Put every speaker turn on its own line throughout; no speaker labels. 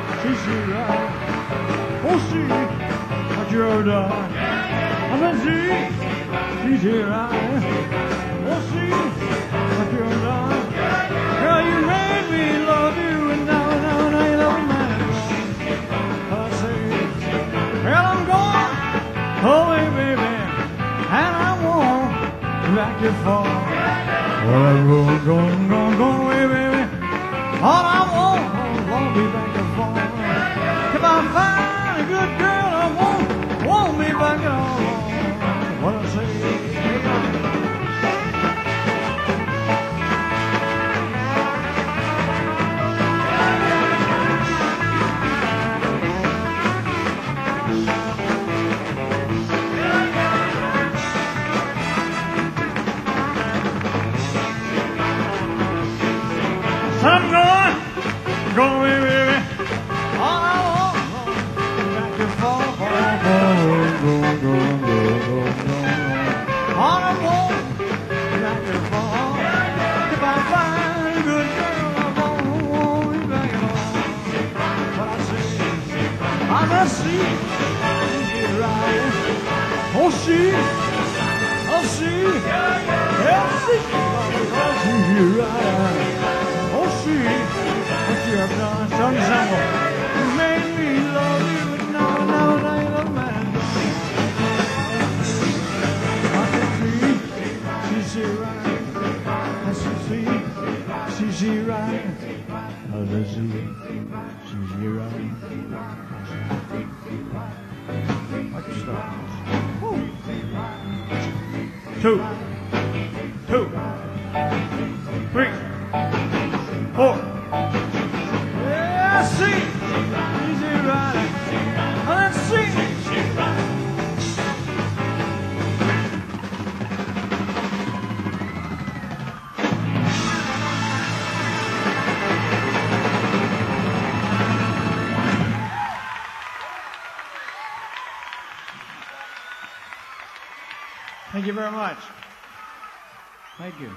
she's right. Oh, see what you've done. I said, she's right. Oh, see what you've done. Girl, you made me love you, and now you love me. I say, well, I'm going away, baby, and I won't be back here for. Well, I'm going away, baby, all I won't be back here for. If I find a good girl, I won't be back at all. What I say? I'm going away, baby. All I want back to fall. All I want back to fall. If I find a good girl, I won't be back at all. But I say, I see she's right. Oh, she's right. Oh, she, what you have done, son, you made me love you, but now you love me. I can see, she's right. I can see, she's right. I can see, she's right. I can stop. 2, 2, 3, 4. Yeah, see, easy rider. Let's see. Thank you very much. Thank you.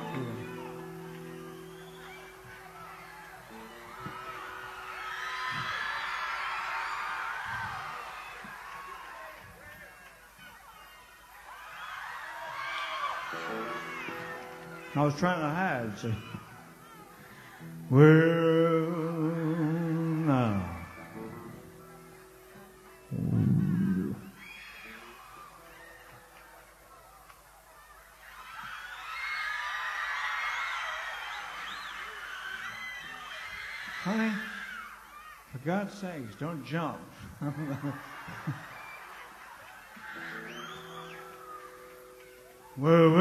I was trying to hide, so. Well, now. Honey, for God's sakes, don't jump. Well.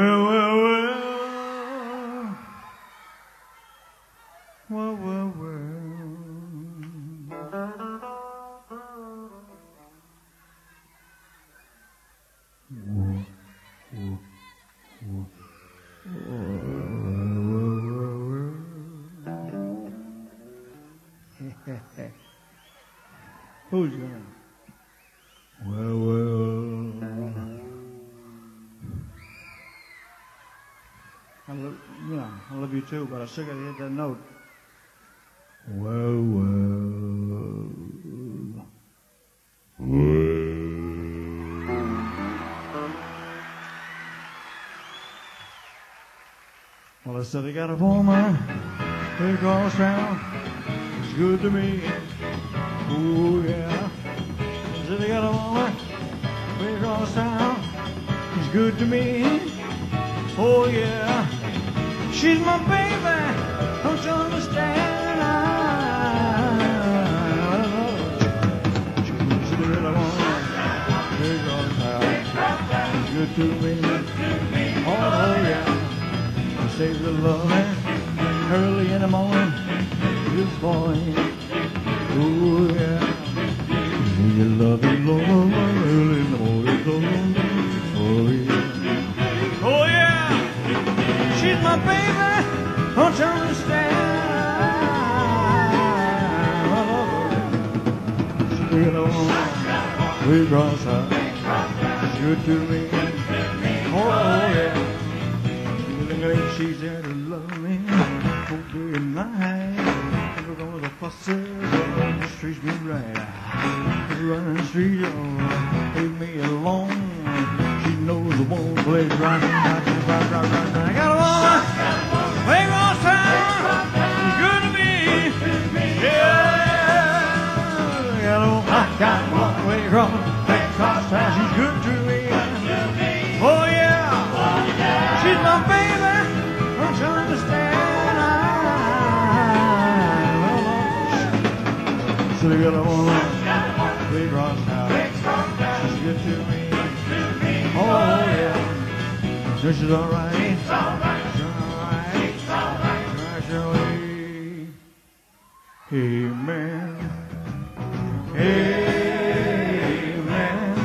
Who's gonna? Well. I love you too, but I still gotta hit that note. Well. Well, I said I got a woman way across town. It's good to me. Oh yeah. I said I got a woman way across town. It's good to me. Oh yeah. She's my baby. Don't you understand? She's a little woman way across town. It's good to me. Oh yeah. Saves the loving early in the morning. Good boy. Oh yeah. You love it, Lord, early in the morning. Oh yeah. Oh yeah. She's my baby. Don't you understand? I love her. She's a little woman. We cross her. She's good to me. Oh yeah. She's there to love me, won't be in my hand. Never gonna fuss her. treats me right. Running the street, oh, leave me alone. She knows the one place right. I got a woman, way across town. She's good to me. Yeah, I got a woman way across town. She's good to me. Oh yeah, she's my baby. Don't you understand? So we got a woman, big cross house. She's good to me. Oh yeah. So she's alright. She's alright. Surely. Amen. Amen.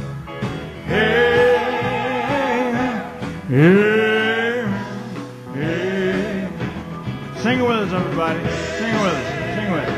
Amen. Amen. Sing it with us, everybody. Sing it with us. Sing it with us.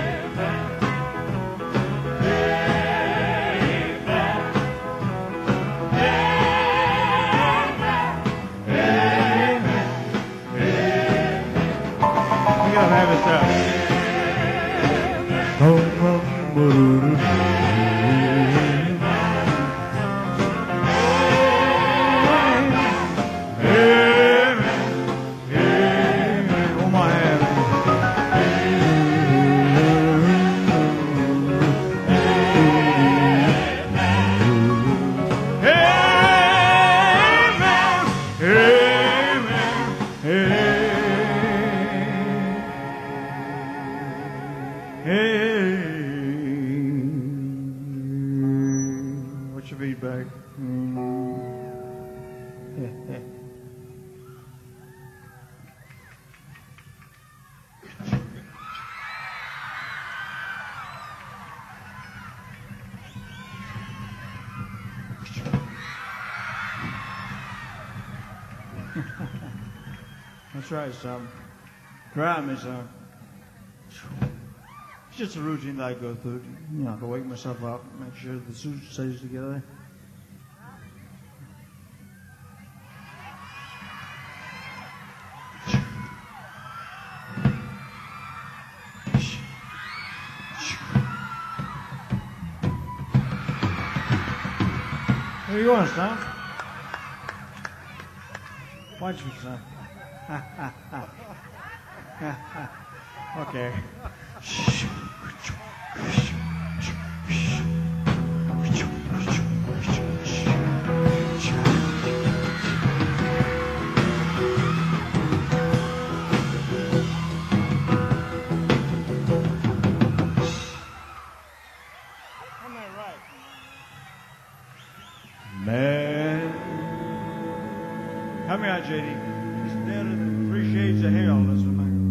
That's right, son. Try me, son. It's just a routine that I go through, you know, to wake myself up, make sure the suit stays together. Where you going, son? Watch me, son. Okay. Man. Come here, JD. He's dead in 3 shades of hell. That's what my...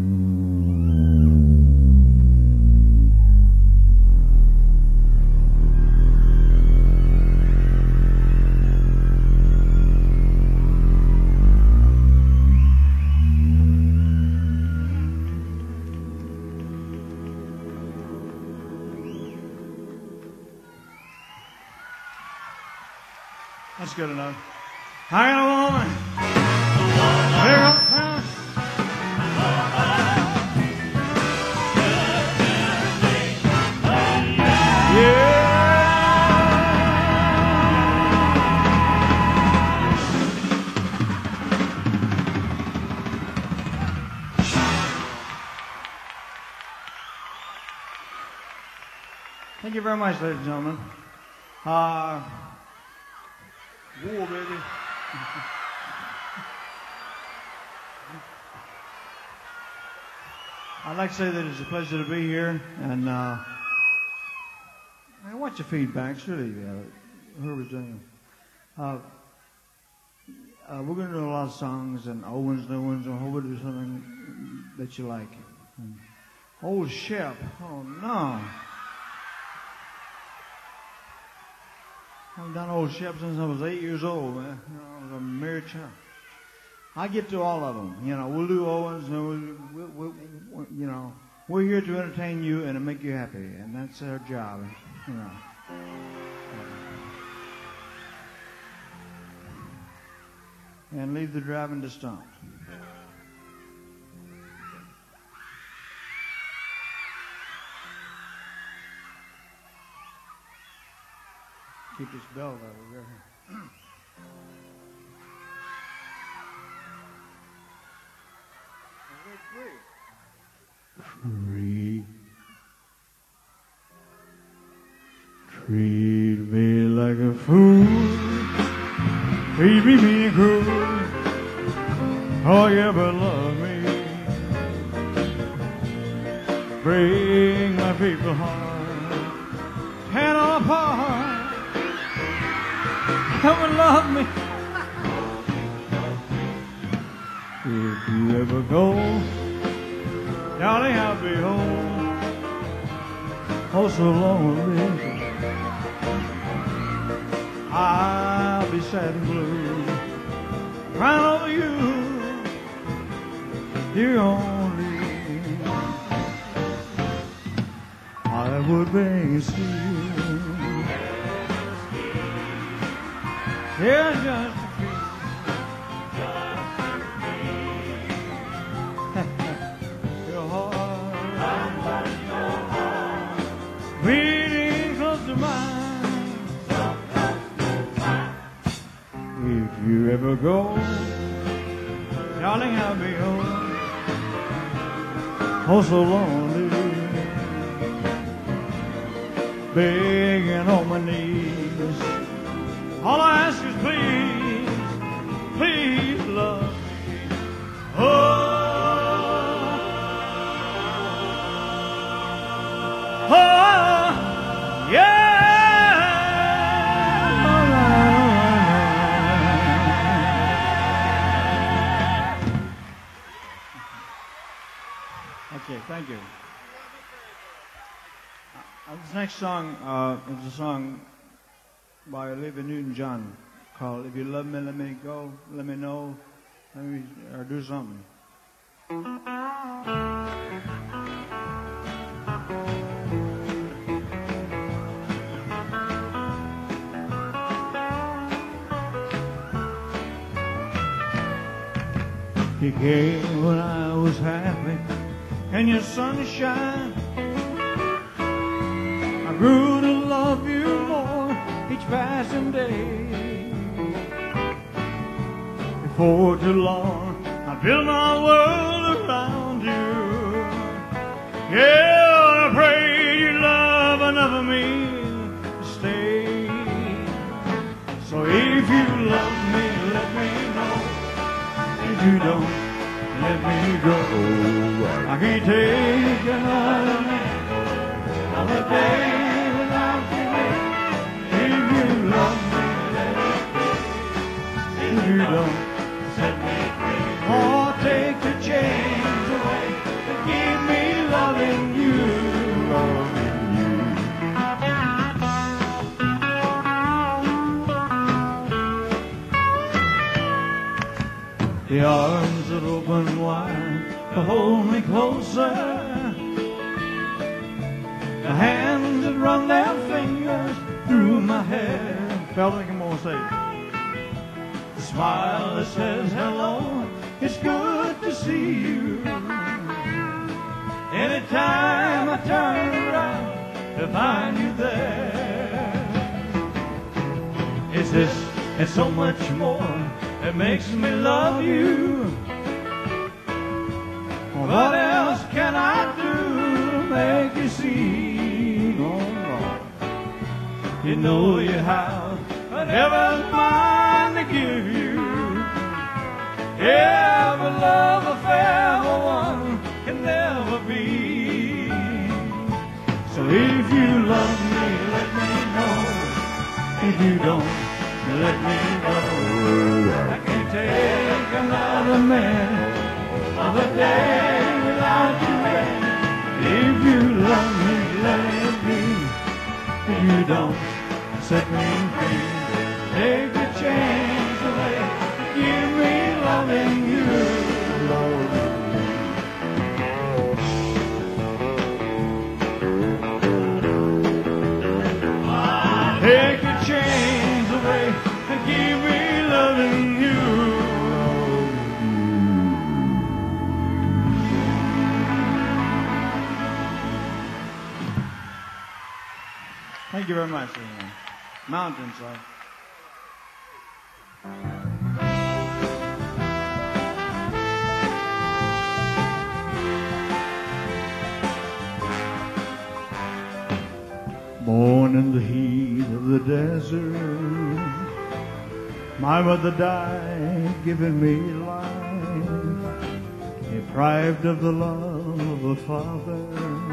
That's good enough. I got a woman. Yeah. Thank you very much, ladies and gentlemen. Whoa, baby. I'd like to say that it's a pleasure to be here, and I want your feedback. It's really whoever's doing it. We're going to do a lot of songs and old ones, new ones, and hope we do something that you like. Old Shep. Oh, no. I haven't done Old Shep since I was 8 years old, man. You know, I was a mere child. I get to all of them. You know, we'll do old ones, and you know, we're here to entertain you and to make you happy, and that's our job, you know. And leave the driving to stump. Keep this bell over here. Free. Treat me like a fool. Treat me mean and cruel. Oh, yeah, but love me. Break my people heart. Hand on apart. Come and love me. If you ever go, darling, I'll be home. Oh, so lonely. I'll be sad and blue, crying over you, you only. I would beg you still, yeah, just to feel your heart beating close to mine. If you ever go, darling, I'll be home. Oh, so lonely, begging on my knees. All I ask is please, please love me. Oh, yeah. Okay, thank you. This next song is a song by Olivia Newton-John called "If You Love Me, Let Me Go, Let Me Know, Let Me or Do Something." You came when I was happy and your sunshine. I grew to love you more each passing day. Before too long, I built my world around you. Yeah, I pray you love enough of me to stay. So if you love me, let me know. If you don't, let me go. I can't take another day without you. If you love me, let it be. If you don't, set me free. Oh, take the chains away and give me loving you, loving you. The arms that open wide to hold me closer, the hands that run their fingers through my hair. Fellas, come on, say it. The smile that says hello, it's good to see you. Anytime I turn around to find you there, it's this and so much more that makes me love you. What else can I do to make you see? Oh, Lord. You know you have whatever's mine to give you. Yeah, but love affair for one can never be. So if you love me, let me know. If you don't, let me go. I can't take another minute of a day without you. If you love me, let it be. If you don't, set me free. Take the chains away. Give me loving you. Take the chains away and give me loving you. Thank you very much. Mountainside. Born in the heat of the desert, my mother died giving me life, deprived of the love of a father,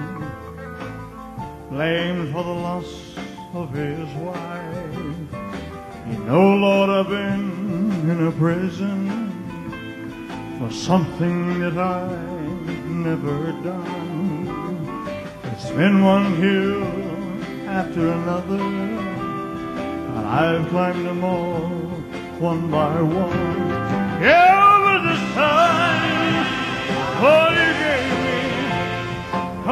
blamed for the loss of his wife. You know, Lord, I've been in a prison for something that I've never done. It's been one hill after another, and I've climbed them all one by one. Yeah, but this time, oh, you gave me a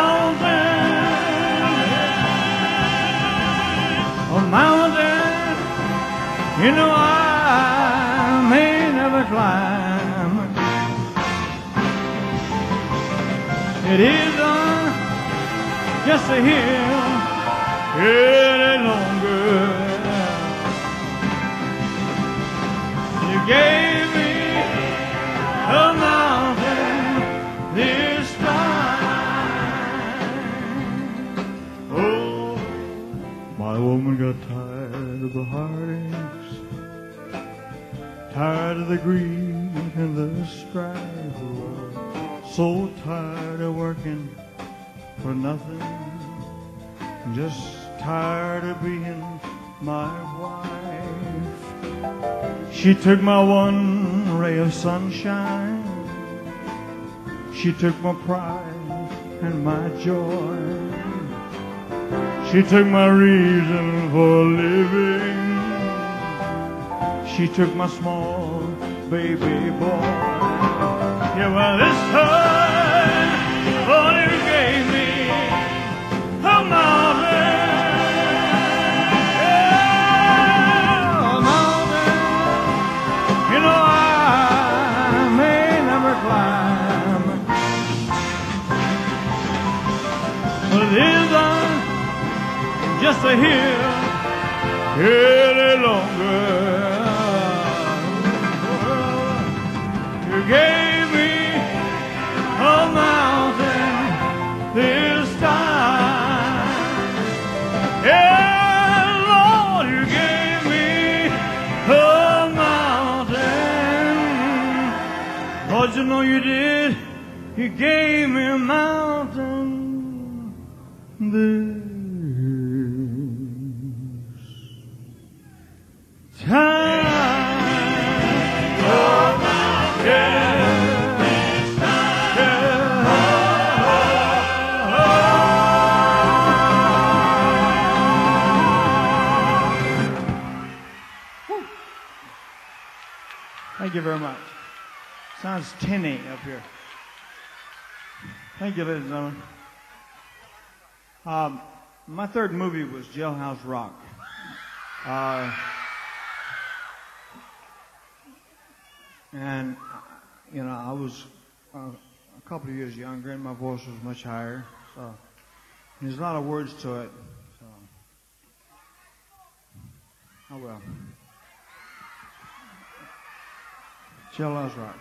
mountain, you know I may never climb. It is just a hill any longer. You gave me a mountain this time. Oh, my woman got tired of the heartaches, tired of the greed and the strife, so tired of working for nothing, just tired of being my wife. She took my one ray of sunshine, she took my pride and my joy, she took my reason for living, she took my small baby boy. Yeah, well, this time, all you gave me a mountain, yeah, a mountain, you know I may never climb, but it isn't just a hill any longer. You gave me a mountain this time. Yeah, Lord, you gave me a mountain. Lord, you know you did. You gave me a mountain this time. Oh, yeah. Thank you very much. Sounds tinny up here. Thank you, ladies and gentlemen. My third movie was Jailhouse Rock. And, you know, I was a couple of years younger and my voice was much higher. So there's a lot of words to it. So, oh well. Jailhouse Rock.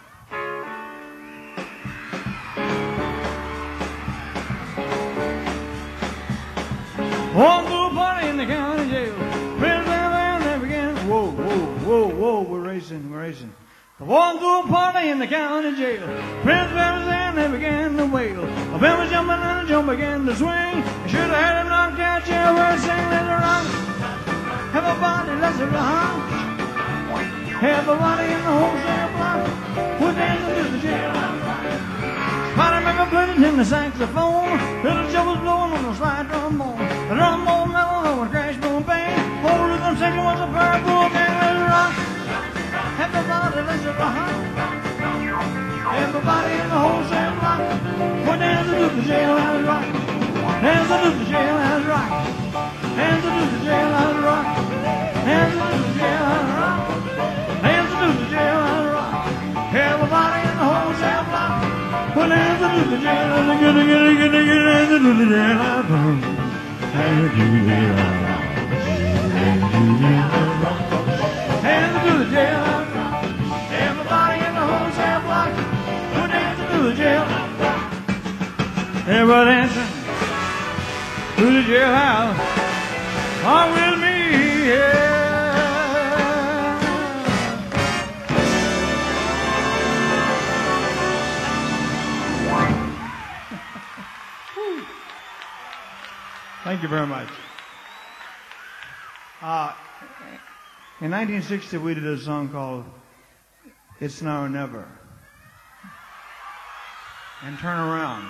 One little party in the county jail. They began. Whoa, whoa, whoa, whoa. We're racing. The one little party in the county jail. Prince Bears and they began to wail. A band was jumping and a jump began to swing. I should have had a knockout chair where I sang let it rock. Everybody, let's have a hop. Everybody in the wholesale block was dancing to the jailhouse rock. Spider-Man played it in the saxophone. Little Joe was blowing on the slide trombone. The trombone mellow with crash, boom, bang. Whole rhythm section was a purple gang. Let it rock. Everybody, let's have a hop. Everybody in the wholesale block was dancing to the jailhouse rock. Dancing to the jailhouse rock. Dancing to the jailhouse rock. Dancing to the jailhouse rock. Dancing to the jailhouse rock. Everybody in the wholesale block. Well, dancing to the jailhouse rock. Dancing to the jailhouse rock. Dancing through the jailhouse. Everybody in the hotel block. We're dancing through the jailhouse. Everybody dancing through the jailhouse. Come with me, yeah. Thank you very much. In 1960, we did a song called It's Now or Never. And Turn Around.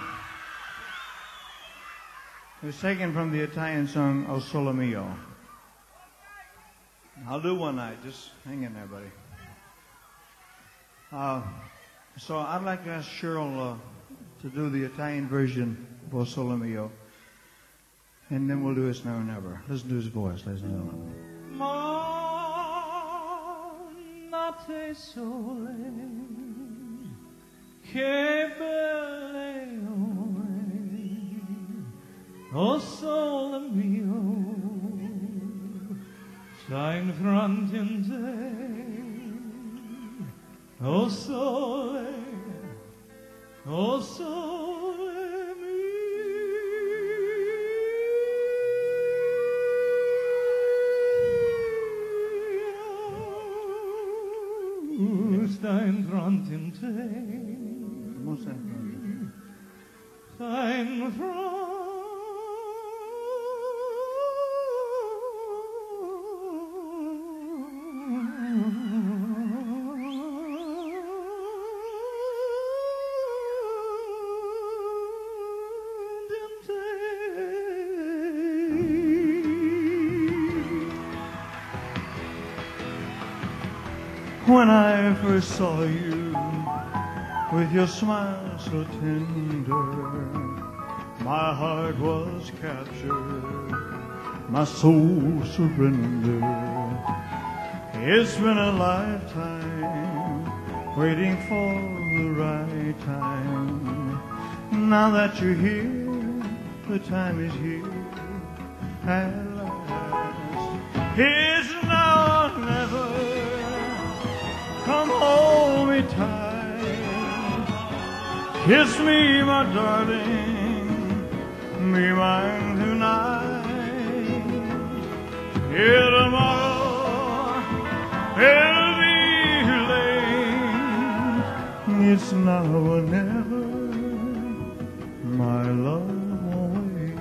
It was taken from the Italian song O Sole Mio. I'll do one night. Just hang in there, buddy. So I'd like to ask Cheryl to do the Italian version of O Sole Mio. And then we'll do It's Now or Never. Listen to his voice, ladies and gentlemen.
Notte sole, che belle ore, o sole mio, stai in fronte a te, o sole sta in fronte a te, sta in
When I first saw you with your smile so tender, my heart was captured, my soul surrendered. It's been a lifetime waiting for the right time. Now that you're here, the time is here at last. It's now or never. Come hold me tight, kiss me, my darling, be mine tonight. Here tomorrow it'll be late. It's now or never, my love won't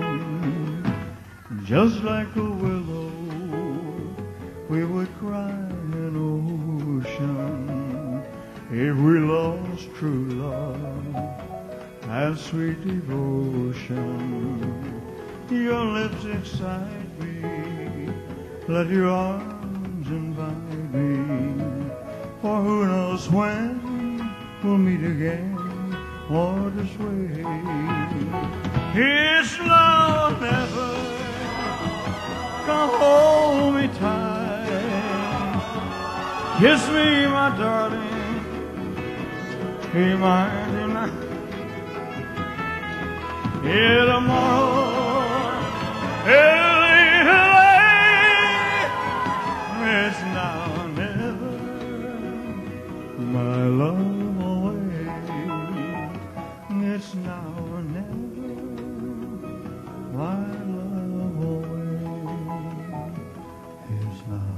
wait. Just like a willow, we would cry an ocean if we lost true love and sweet devotion. Your lips excite me, let your arms invite me, for who knows when we'll meet again or this way. It's now or never, come hold me tight. Kiss me, my darling, be mine tonight. Here tomorrow, early late. It's now or never, my love away. It's now or never, my love away. It's now.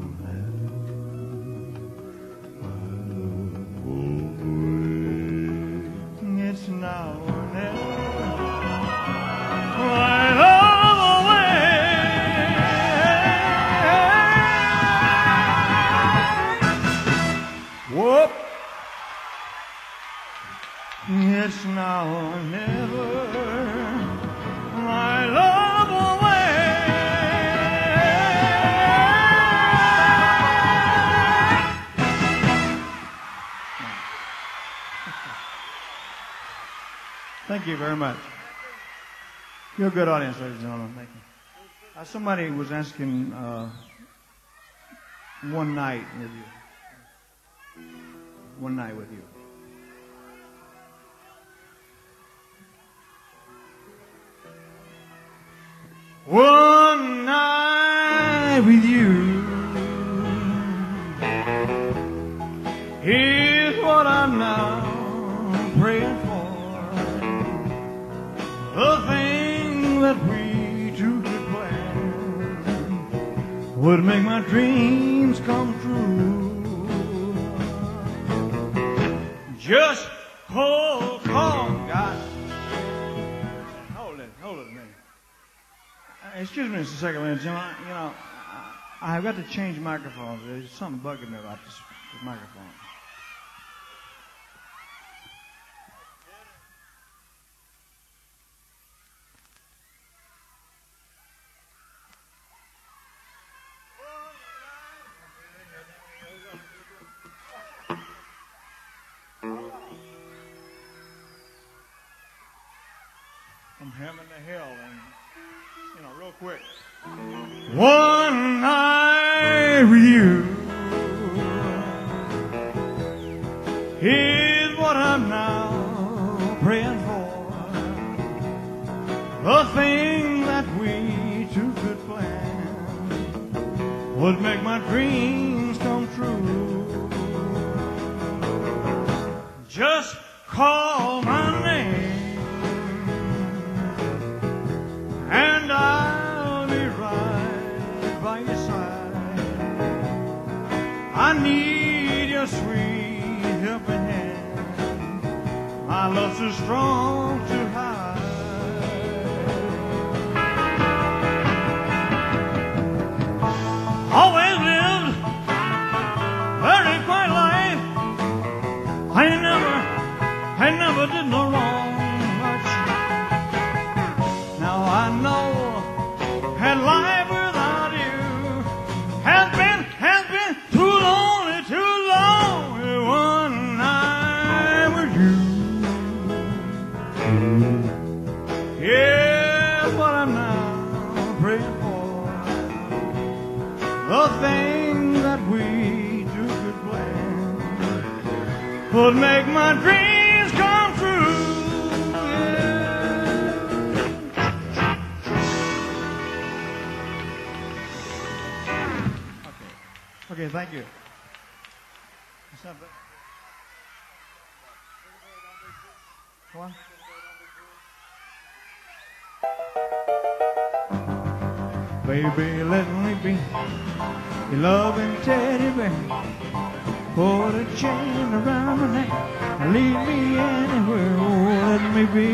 It's now or never, my love away. Whoop. It's now or never, my love away. Thank you very much. You're a good audience, ladies and gentlemen. Thank you. Somebody was asking one night with you. One night with you. One night night with you. Here's what I'm now praying for. The thing that we two could plan would make my dreams come true. Just call, God. Hold it a minute. Excuse me just a second, ladies and gentlemen. You know, I've got to change microphones. There's something bugging me about this microphone. I'm hammering the hell and, you know, real quick. One night with you. Here's what I'm now praying for. The thing that we two could plan would make my dreams come true. Just call my name and I'll be right by your side. I need your sweet helping hand. My love's too strong to hide. Always lived very quiet life. I never did no wrong much. Now I know that life without you has been too lonely, too lonely. One night with you. Yeah, what I'm now praying for. The thing that we two could plan would make my dreams come true. Okay, thank you. Go on. Baby, let me be your loving teddy bear. Put a chain around my neck and lead me anywhere. Oh, let me be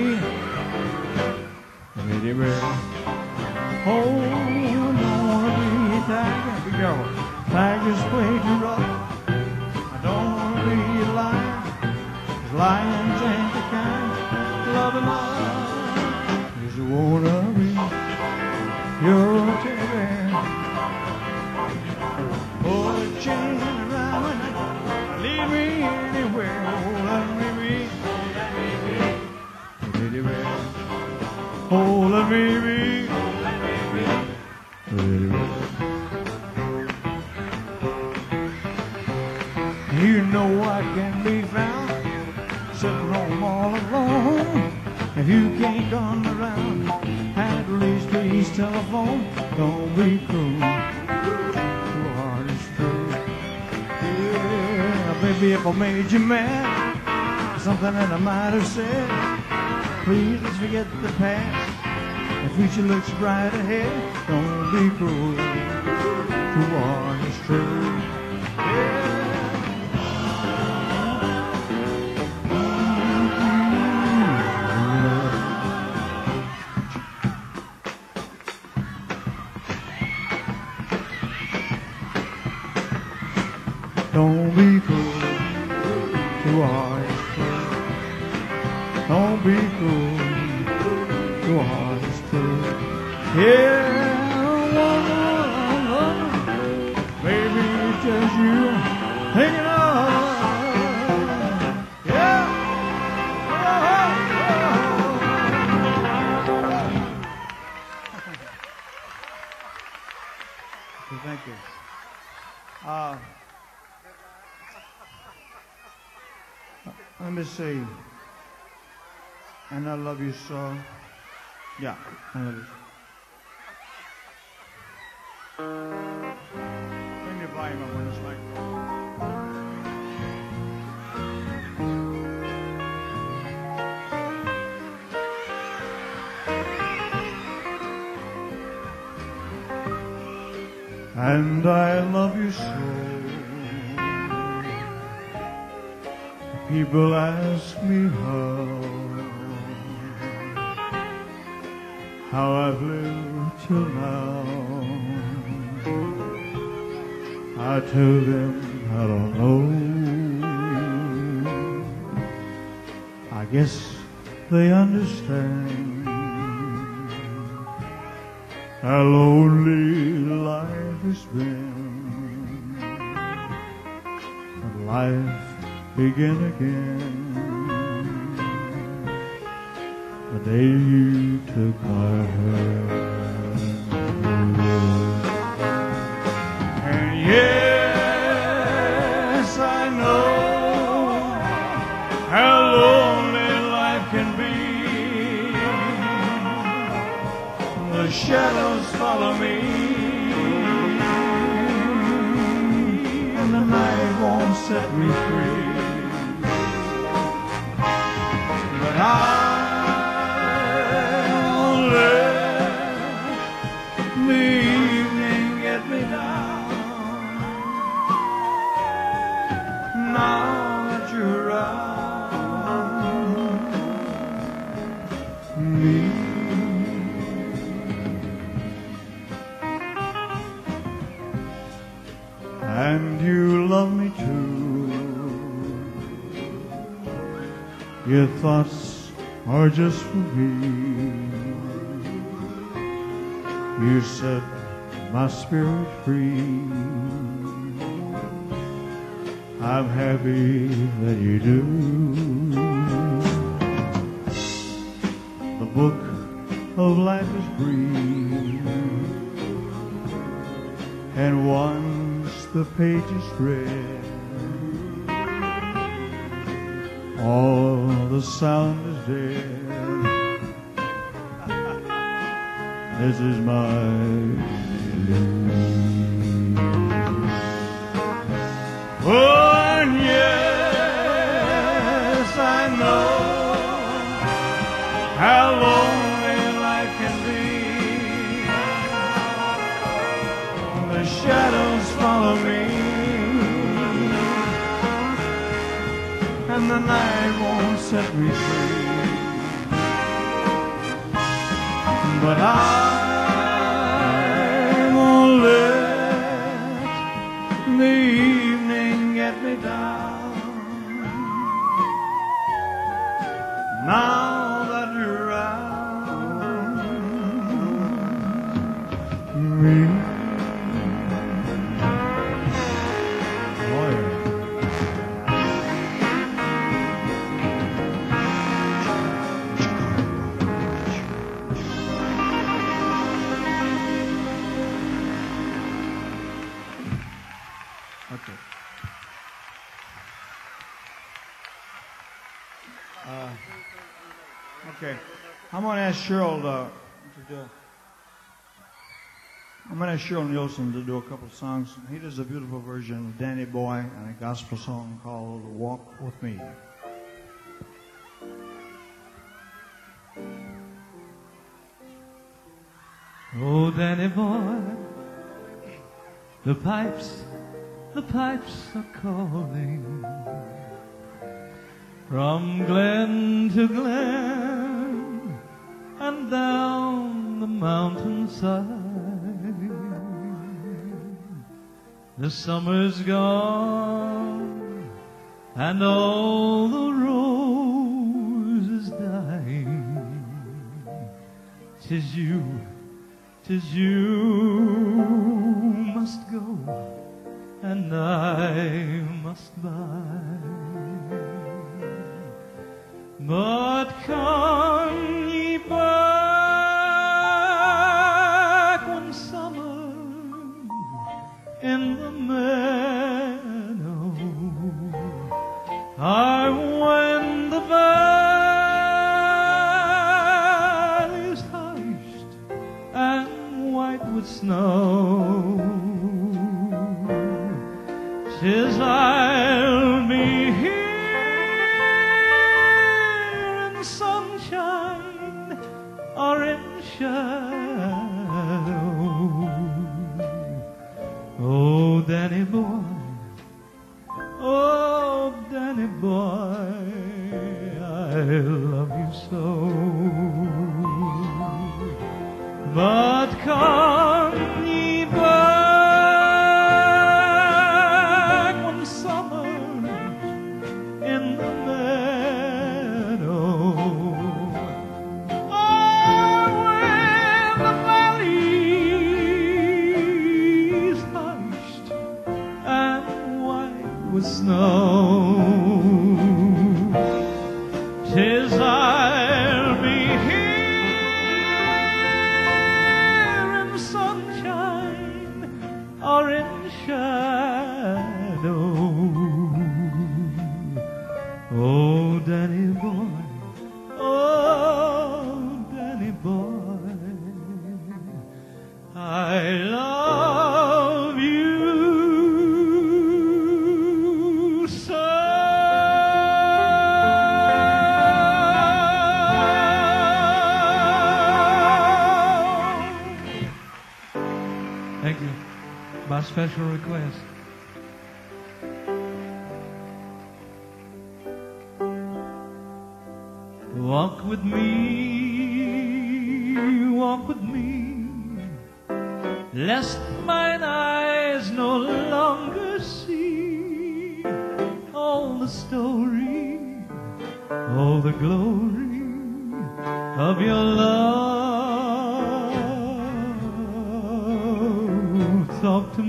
teddy bear. Oh, I don't want to be a tiger. Be careful. Tiger's way too rough. I don't want to be a lion. 'Cause lions ain't the kind loving love. Just wanna be your teddy bear. Put a chain around my neck, lead me anywhere. Oh, let me be teddy bear. Oh, let me be teddy bear. You know I can be found sitting home all alone. If you can't come around, at least please telephone. Don't be cruel, your heart is true. Yeah, baby, if I made you mad, something that I might have said, please let's forget the past. The future looks bright ahead. Don't be cruel, your heart is true. Yeah. Don't be cruel to our true. Don't be cruel to our true. Yeah, baby, it's just you hanging on. Yeah. Thank you. Let me see. And I love you so. Yeah, I love you. hang on this microphone. And I love you so. People ask me how I've lived till now. I tell them I don't know. I guess they understand how lonely life has been. But life begin again the day you took my hand. And yes, I know how lonely life can be. The shadows follow me, and the night won't set me free. But I'll let the evening get me down. Now that you're around me. And you love me too. Your thoughts are just for me. You set my spirit free. I'm happy that you do. The book of life is brief, and once the page is read, all the sound is dead. This is my belief. Oh, and yes, I know how lonely life can be. The shadows follow me, and the night won't set me free. But I won't let the evening get me down. Now that you're around me. Oh, yeah. Okay. Okay. I'm going to ask Cheryl to do. I'm going to ask Cheryl Nielsen to do a couple of songs. He does a beautiful version of Danny Boy and a gospel song called "Walk with Me."
Oh, Danny boy, the pipes are calling from glen to glen and down the mountainside. The summer's gone and all the roses dying. 'Tis you must go, and I must bide. But come ye back one summer in the meadow, or when the valley's hushed and white with snow. 'tis I'll be here in sunshine or in shadow. Oh, Danny boy, oh, Danny boy, I love you so. But come ye back when summer's in the meadow. Oh, when the valley's hushed and white with snow, 'tis I'll be here in sunshine or in shadow. Oh, Danny boy, oh, Danny boy, I love you so. Thank you. By special request. Walk with me, lest mine eyes no longer see all the story, all the glory of your love. Talk to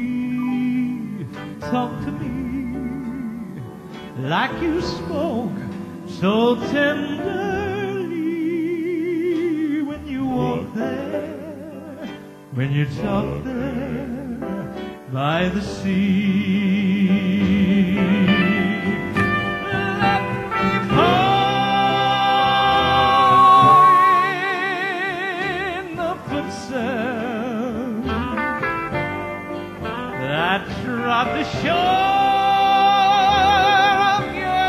me, like you spoke so tenderly when you walked there, when you talked there by the sea. Let me find the footsteps that trod the shore of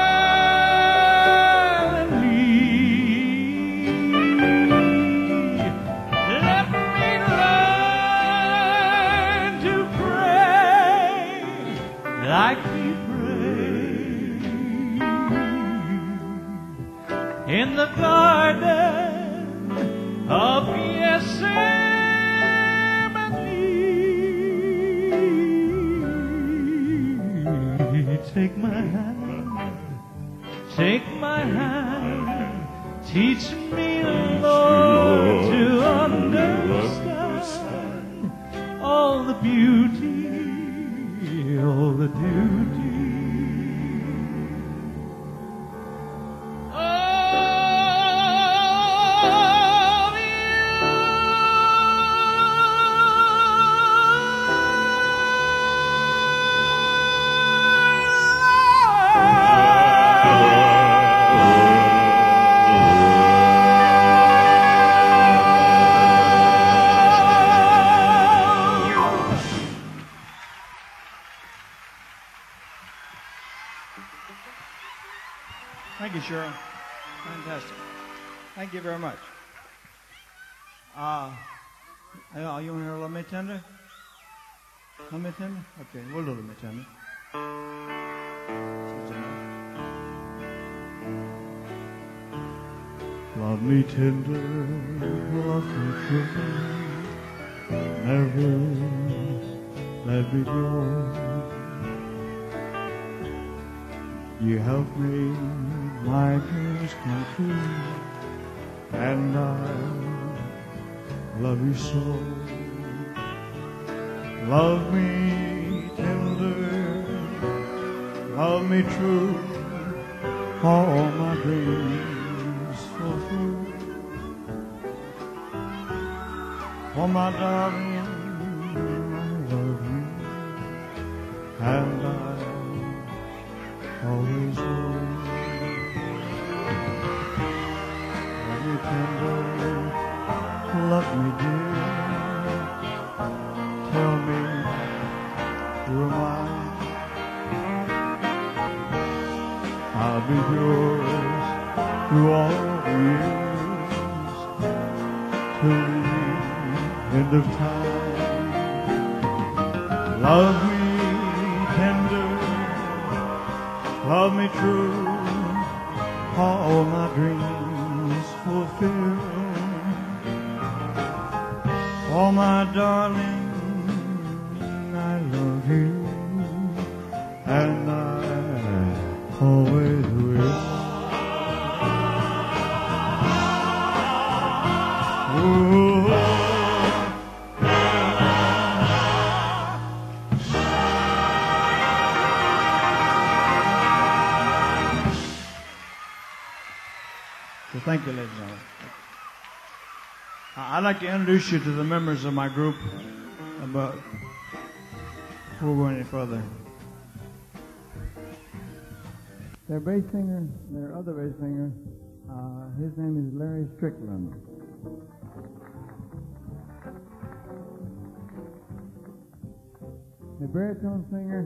Galilee. Let me learn to pray like he prayed in the garden of Gethsemane. Take my hand, teach me, Lord, to understand all the beauty, all the duty of you.
Thank you, Sharon. Fantastic. Thank you very much. You want to hear Love Me Tender? Love Me Tender? Okay, we'll do Love Me Tender. Love me tender, love me true, never let me go. You help me, my dreams come true, and I love you so. Love me tender, love me true, all my dreams fulfill. Oh, my darling, I love you, and I always will. Love me tender, love me dear. Tell me you're mine end of time. Love me tender, love me true, all my dreams fulfill. Oh, my darling, I love you, and I always will. Ooh. So thank you, ladies and gentlemen. I'd like to introduce you to the members of my group, but before we go any further. Their bass singer, their other bass singer, his name is Larry Strickland. The baritone singer,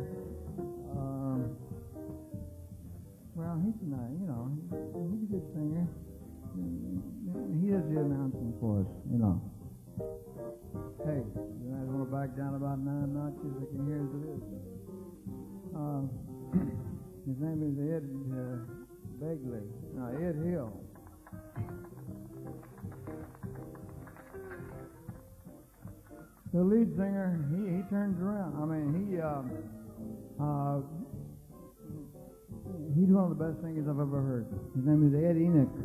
well, he's not, you know, he's a good singer. He does the announcing for us, you know. Hey, you guys want to back down about 9 notches? I can hear it is. His name is Ed Begley. No, Ed Hill. The lead singer, he turns around. I mean, he's one of the best singers I've ever heard. His name is Ed Enoch.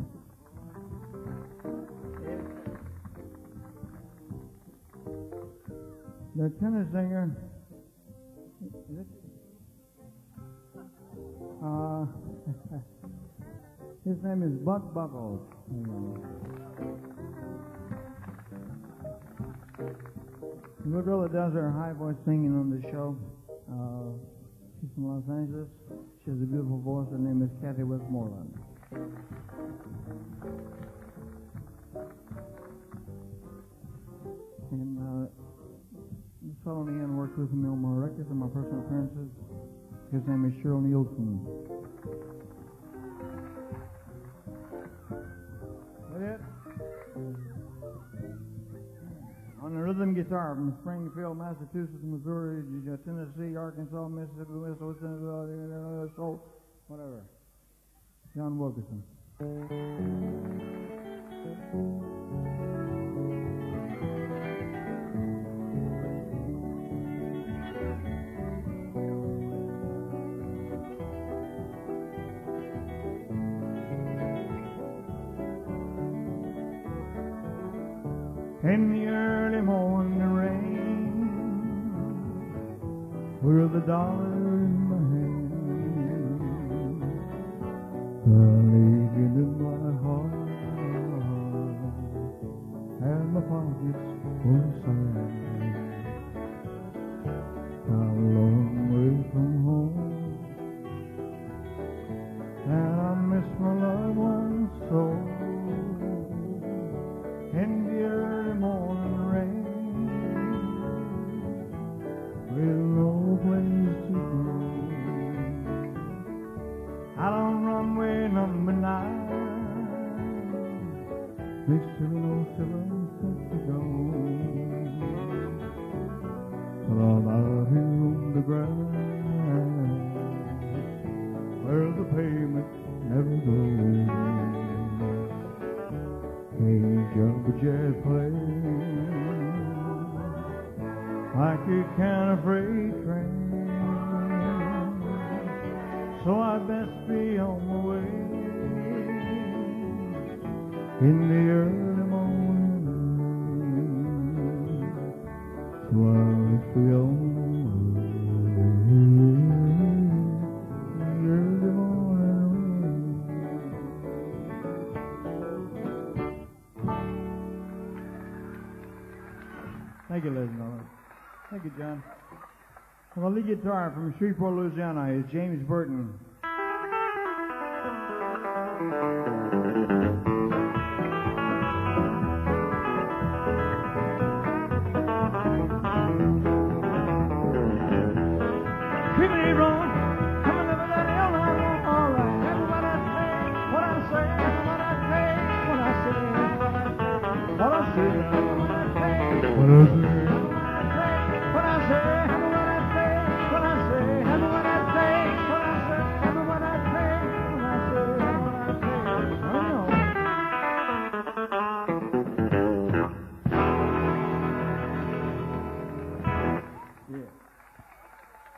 The tenor singer, his name is Buck Buckles. The little girl that does her high voice singing on the show, she's from Los Angeles. She has a beautiful voice. Her name is Kathy Westmoreland. And this fellow Ian works with me on my records and my personal appearances. His name is Cheryl Nielsen. That it? On the rhythm guitar from Springfield, Massachusetts, Missouri, Tennessee, Arkansas, Mississippi, Wisconsin, whatever. John Wilkerson. In the early morning rain, with a dollar in my hand, the legion in my heart, and my pockets full of sand. I'm a long way from home, and I miss my loved ones so. In the early morning rain, with no place to go, out on runway number 9, next to the North Seven set to go. But I'm out here on the ground, where the pavement never goes. Hey, jumbo jet plane, like a kind of freight train. So I best be on my way in the early morning. So I'll be on my way in the early morning. Thank you, ladies and gentlemen. Thank you, John. Well, the lead guitar from Shreveport, Louisiana is James Burton. Keep me rolling. Come on, everybody, all right. Everybody say what I say, what I say, what I say, what I say, what I say.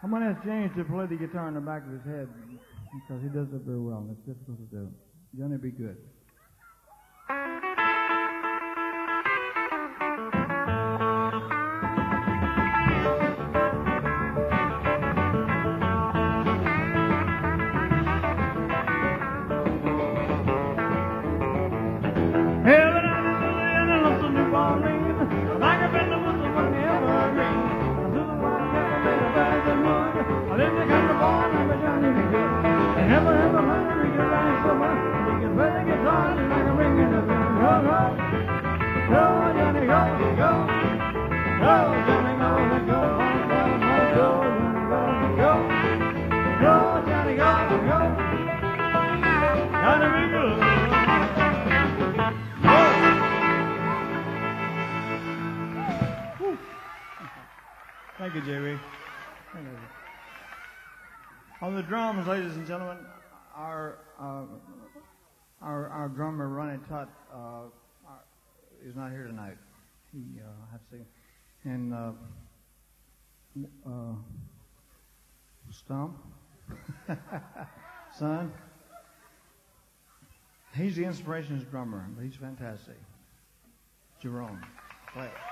I'm going to ask James to play the guitar in the back of his head because he does it very well. It's difficult to do. Johnny, be good. Thank you, J.B. Thank you. On the drums, ladies and gentlemen, our drummer Ronnie Tutt is not here tonight. He has to, and Stump, son, he's the Inspirations drummer, but he's fantastic. Jerome, play it.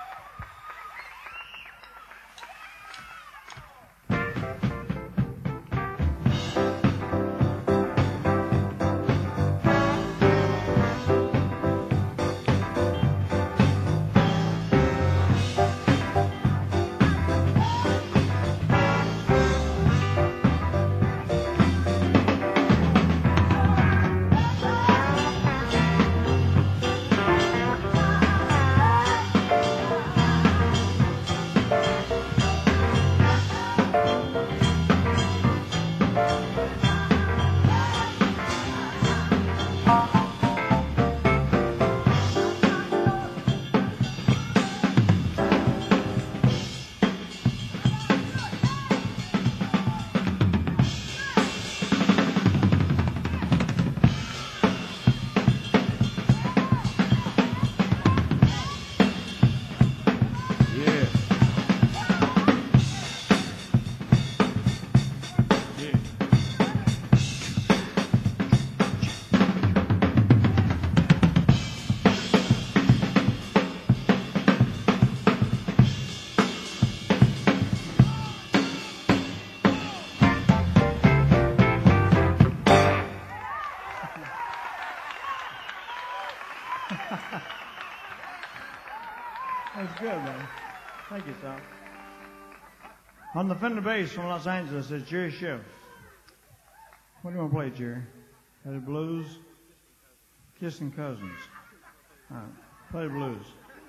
That's good, man. Thank you, Tom. On the Fender bass from Los Angeles is Jerry Schiff. What do you want to play, Jerry? Play the blues? Kissing Cousins. All right. Play the blues.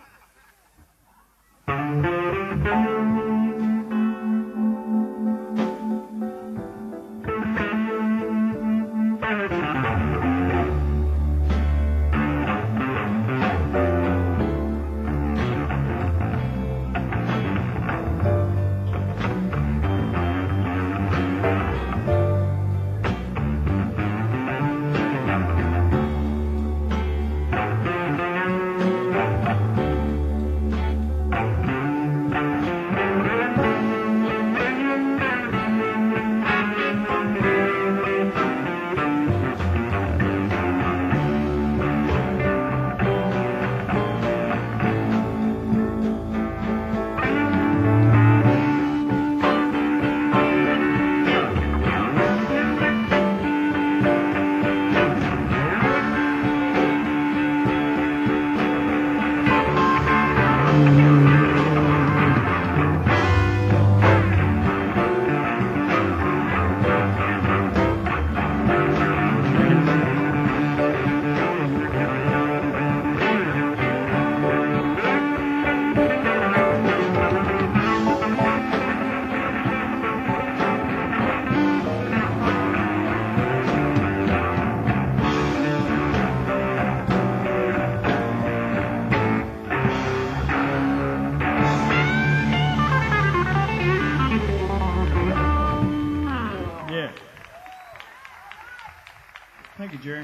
Thank you, Jerry.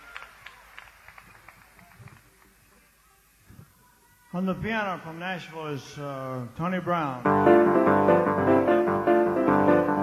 On the piano from Nashville is Tony Brown.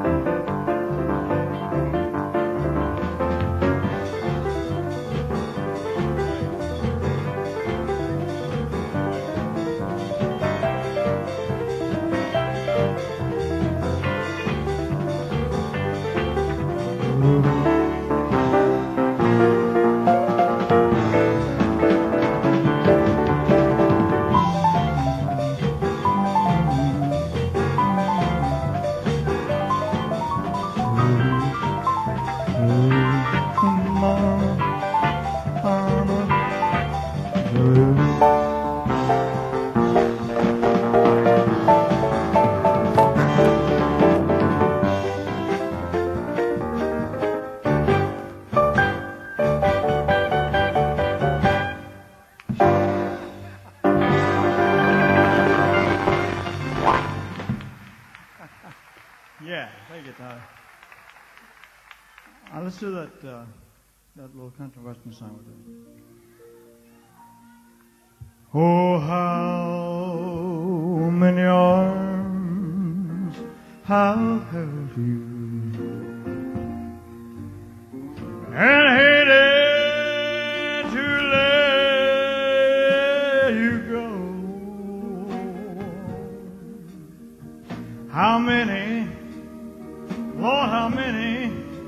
Yeah, thank you, Tyler. Let's do that little country western song with it. Oh, how many arms have held you, and hated to let you go. How many, Lord, how many?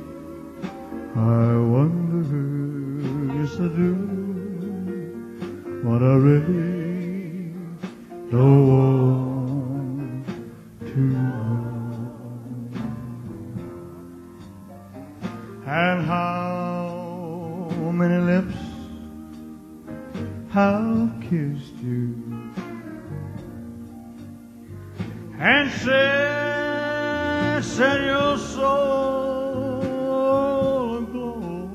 I wonder, yes I do, what I really don't want to know. And how many lips have kissed you and set your soul aglow.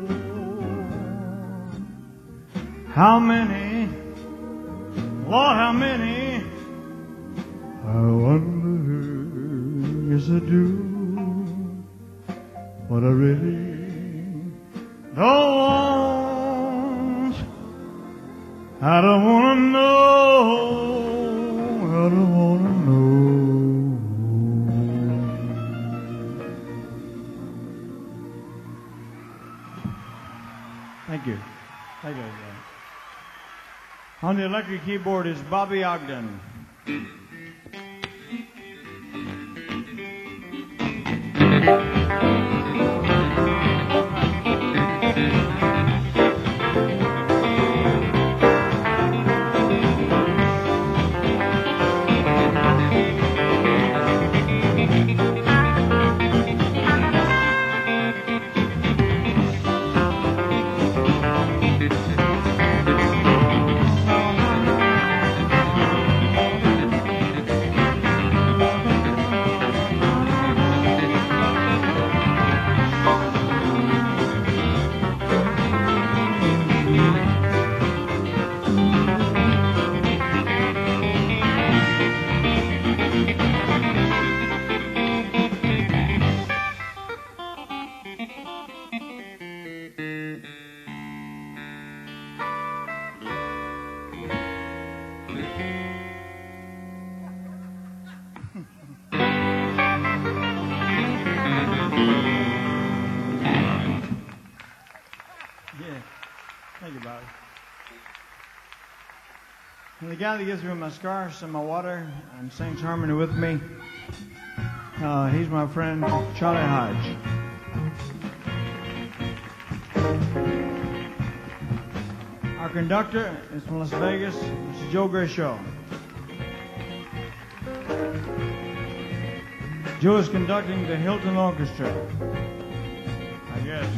How many, Lord, how many? I wonder, yes I do, what I really don't want. I don't want to know, I don't want to know. Thank you. Thank you. On the electric keyboard is Bobby Ogden. Thank you, Bobby. And the guy that gives me my scarves and my water and sings harmony with me, he's my friend Charlie Hodge. Our conductor is from Las Vegas. It's Joe Grishow. Joe is conducting the Hilton Orchestra, I guess.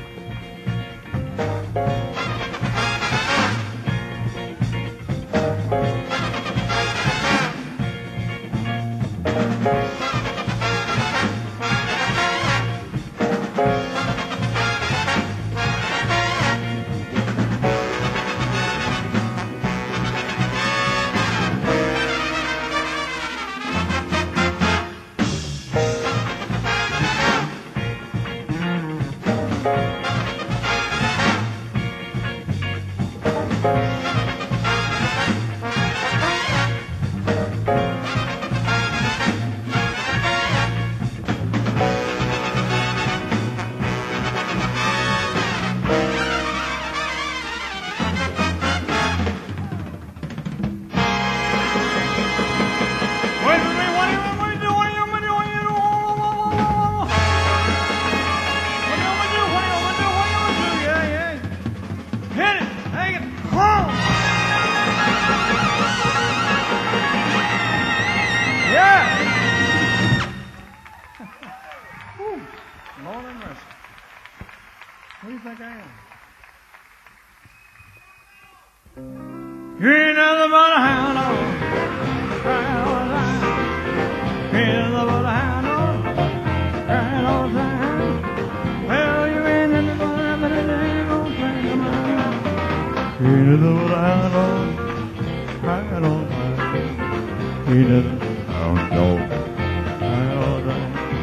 You ain't nothing but a hound dog. Crying all the time. You ain't nothing but a hound dog. Crying all the time. Well, you ain't nothing but a damn old friend of mine. You ain't nothing but a hound dog. Crying all the time. You ain't nothing but a hound dog. Crying all the time.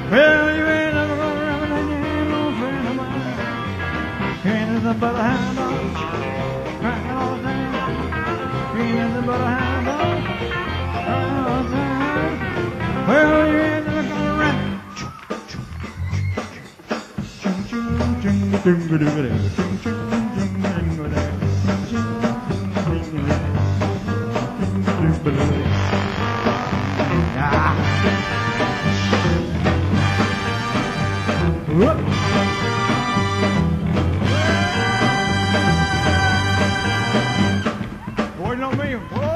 Well, you ain't never gonna run and you ain't no friend of mine. Ain't nothing but a hound dog, crying all the time. Ain't nothing but a hound dog, crying all the time. Well, you ain't never gonna run. Waiting on me. Whoa!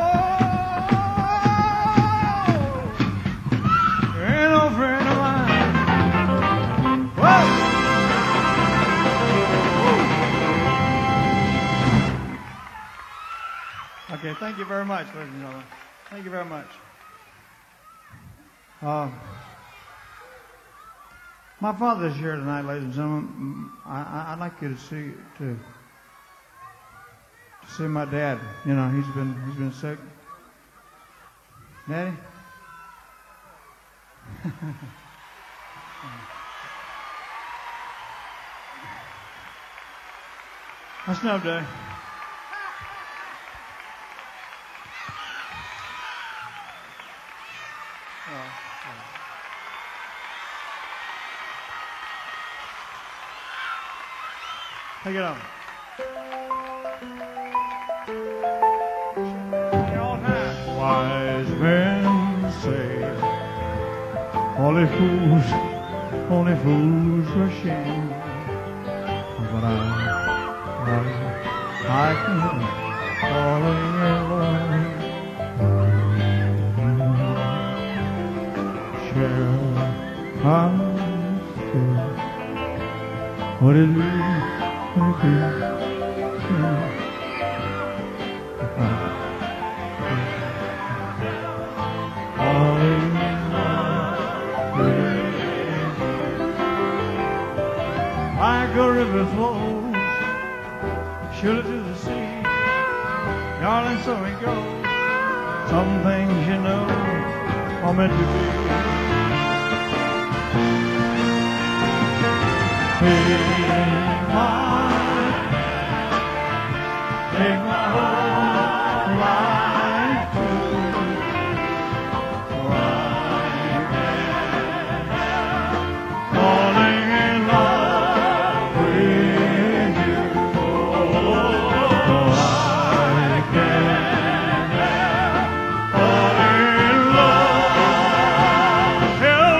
Ain't no friend of mine. Whoa! Okay, thank you very much, ladies and gentlemen. Thank you very much. My father's here tonight, ladies and gentlemen. I'd like you to see my dad. You know, he's been sick. Daddy? That's no day. Take it on. All time. Wise men say only fools rush in. But I can't falling alone. Shall I feel what it means? Like a river flows surely to the sea, darling, so it goes. Some things, you know, are meant to be. Take my whole life through. Falling in love with you. I can't fall in love till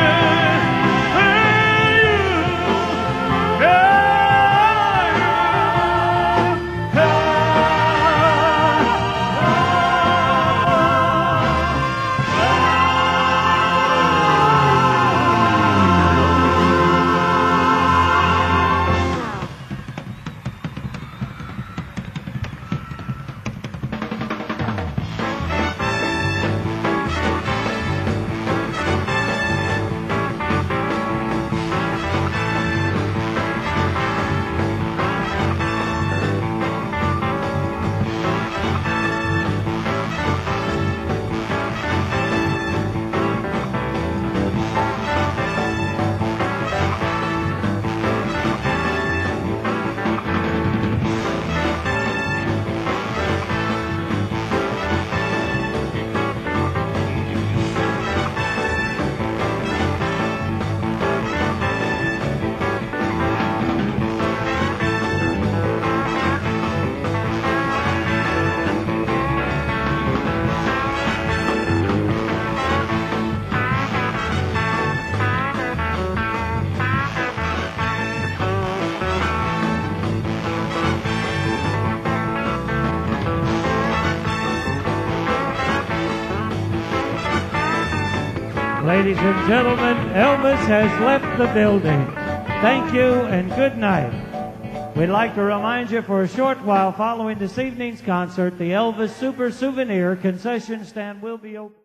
Ladies and gentlemen, Elvis has left the building. Thank you and good night. We'd like to remind you for a short while following this evening's concert, the Elvis Super Souvenir concession stand will be open.